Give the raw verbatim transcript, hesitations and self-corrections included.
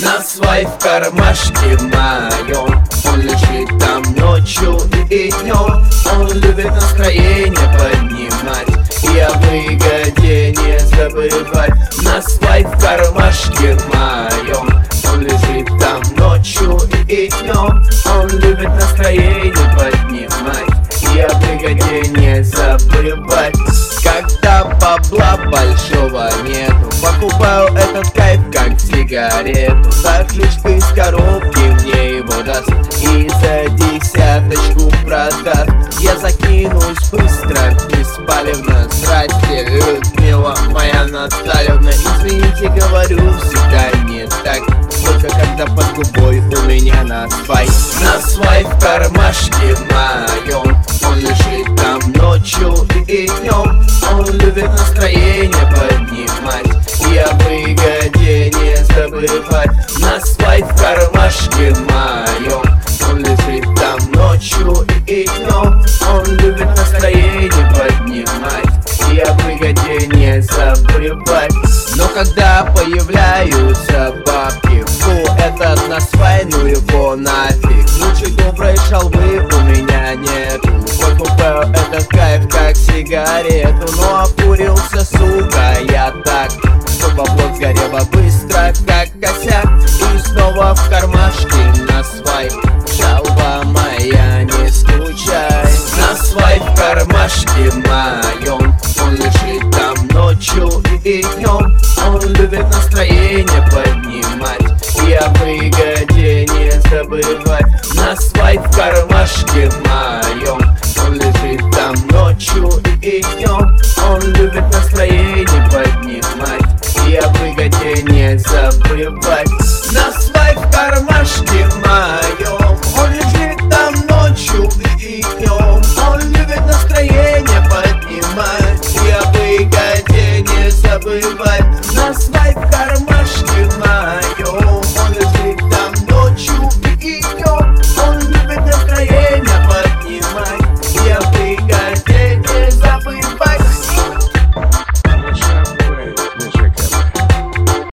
На свай в кармашке моем, он лежит там ночью и днем. Он любит настроение поднимать и о выгоде не забывать. На свай в кармашке моем, он лежит там ночью и днем. Он любит настроение поднимать и о выгоде не забывать. Когда бабла большого нету, покупаю этот кайф как сигарету. За ключку из коробки мне его даст и за десяточку продаст. Я закинусь быстро, беспалевно. Здрасте, Людмила моя Натальевна. Извините, говорю всегда не так, только когда под губой у меня на свай. На свай в кармашке моем, он лежит там ночью и днем. Он любит настроение поднимать и о выгоде не забывать. На свай в кармашке моем, он лежит там ночью и днем. Он любит настроение поднимать и о выгоде не забывать. Но когда появляются бабки, фу, этот на свай, ну его нафиг. Лучшей доброй шалвы у меня нету, покупаю этот кайф как сигарету. Но обкурился, сука, я так, что бабло сгорело быстро, как косяк. И снова в кармашке на свай, шалва моя, не скучай. На свай в кармашке моем, он лежит там ночью и днем. Он любит настроение поднимать и о выгоде не забывать. На свай в кармашке моем, он лежит там ночью и днем. Он любит настроение поднимать и о выгоде не забывать. На свай в кармашке моем, он лежит там ночью и днем. Он любит настроение поднимать и о выгоде не забывать. На свай в